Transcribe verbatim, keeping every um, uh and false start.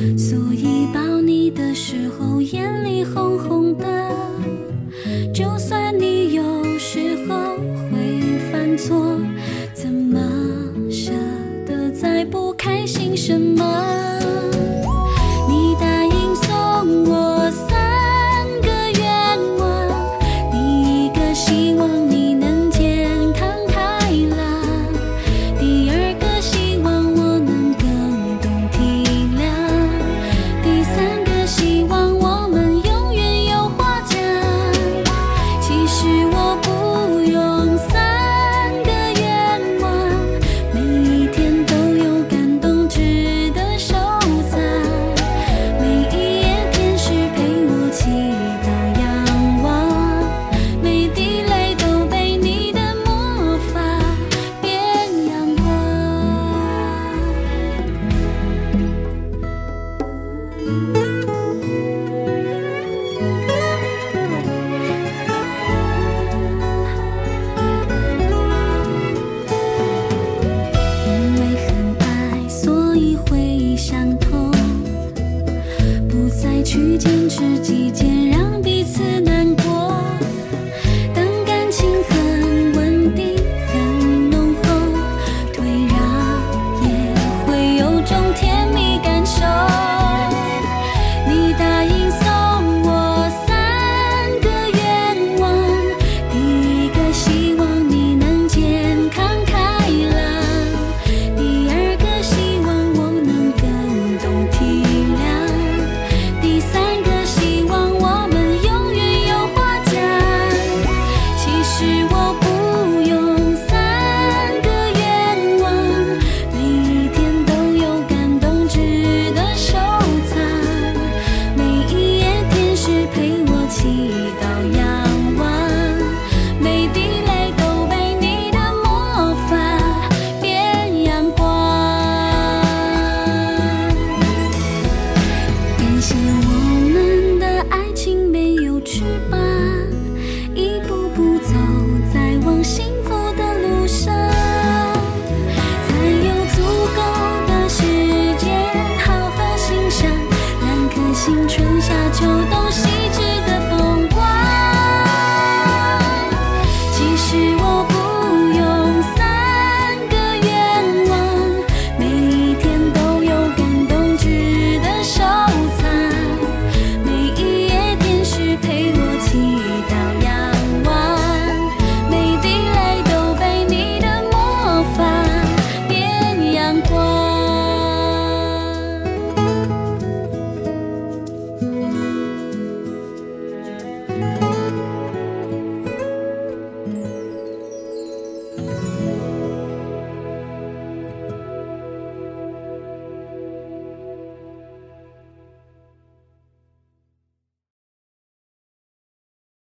所以抱你的时候眼里红红的，就算你有时候会犯错，怎么舍得再不开心什么？你答应送我三个愿望，第一个希望你能健康开朗，第二个希望我能更懂体谅，第三个希望我们永远有话讲。其实我不用三个愿望，每一天都有感动值得收藏，每一夜天使陪我祈祷仰望，每滴泪都被你的魔法变阳光。因为很爱，所以会伤痛，不再去坚持己见，让